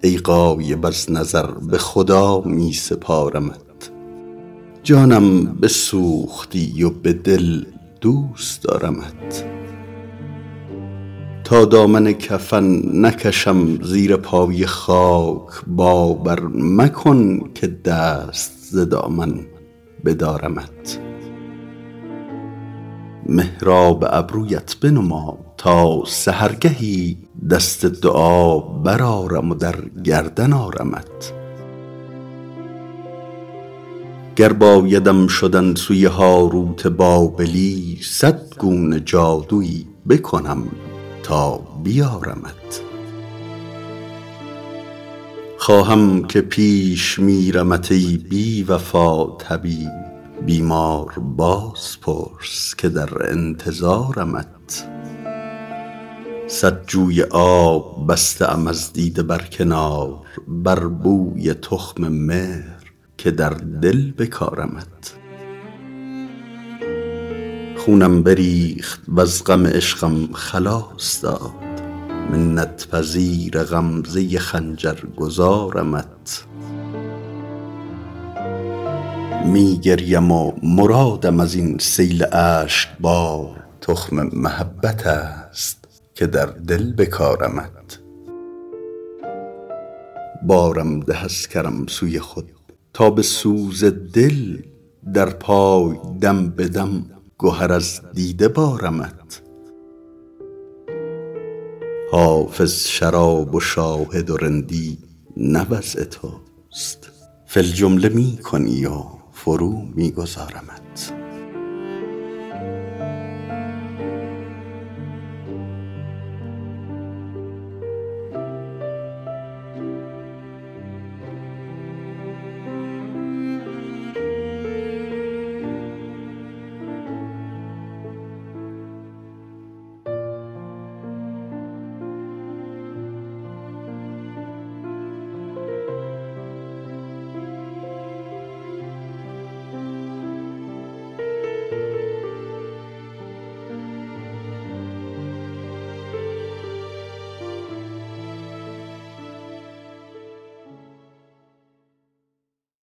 ای غایب از نظر به خدا می سپارمت. جانم بسوختی و به دل دوست دارمت. تا دامن کفن نکشم زیر پای خاک، باور مکن که دست ز دامن بدارمت. محراب ابرویت بنما تا سحرگهی دست دعا برآرم و در گردن آرمت. گر بایدم شدن سوی هاروت بابلی، 100 گونه جادویی بکنم تا بیارمت. خواهم که پیش میرمت ای بی وفا طبیب، بیمار باز پرس که در انتظارمت. 100 جوی آب بسته ام از دیده بر کنار، بر بوی تخم مهر که در دل بکارمت. خونم بریخت وز غم عشقم خلاص داد، منت پذیر غمزه خنجر گذارمت. می گریم و مرادم از این سیل اشک بار، تخم محبت است که در دل بکارمت. بارم ده از کرم سوی خود تا به سوز دل، در پای دم به دم گهر از دیده بارمت. حافظ شراب و شاهد و رندی نه وضع توست، فی الجمله می کنی و فرو می گذارمت.